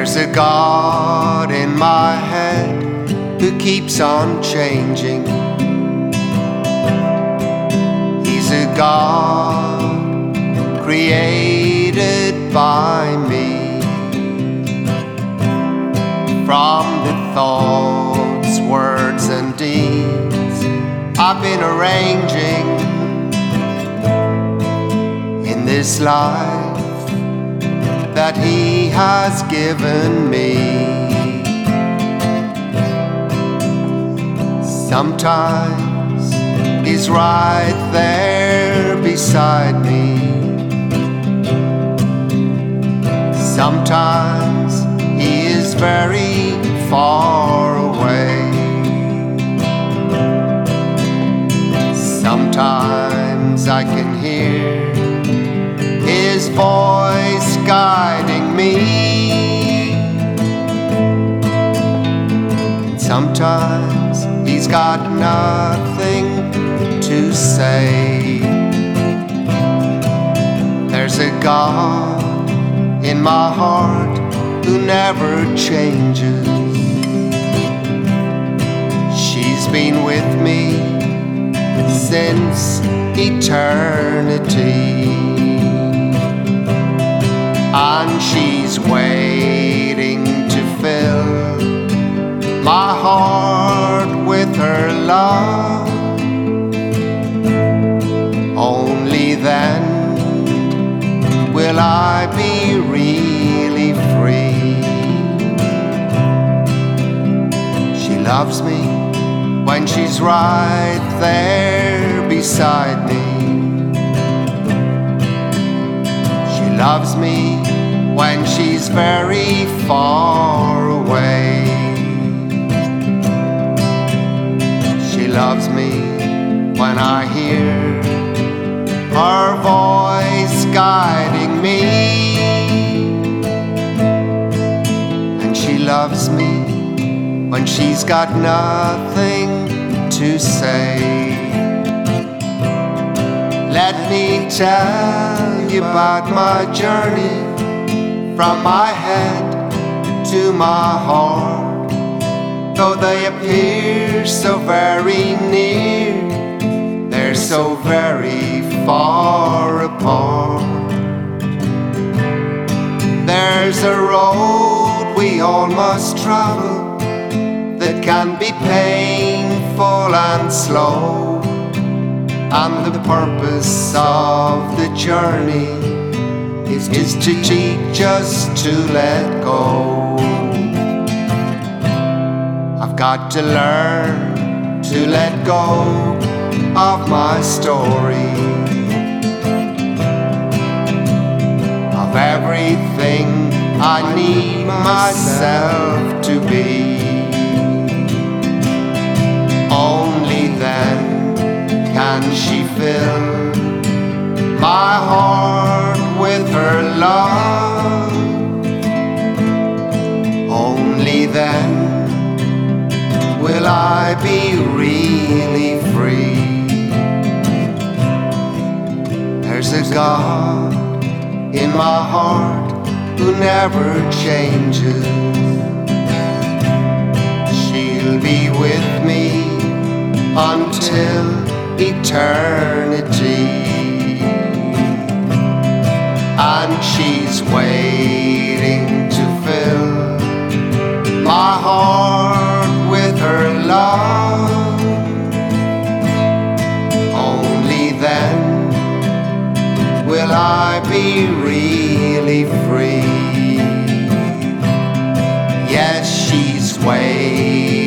There's a God in my head who keeps on changing. He's a God created by me. From the thoughts, words and deeds I've been arranging in this life that He has given me. Sometimes He's right there beside me. Sometimes He is very far away. Sometimes I can hear His voice guiding me. And sometimes He's got nothing to say. There's a God in my heart who never changes. She's been with me since eternity, and she's waiting to fill my heart with her love. Only then will I be really free. She loves me when she's right there beside me. She loves me when she's very far away. She loves me when I hear her voice guiding me. And she loves me when she's got nothing to say. Let me tell you about my journey, from my head to my heart. Though they appear so very near, they're so very far apart. There's a road we all must travel that can be painful and slow, and the purpose of the journey is to teach us to let go. I've got to learn to let go of my story, of everything I need myself to be. Only then can she fill my heart with her love. Only then will I be really free. There's a God in my heart who never changes. She'll be with me until eternity, and she's waiting to fill my heart with her love. Only then will I be really free. Yes, she's waiting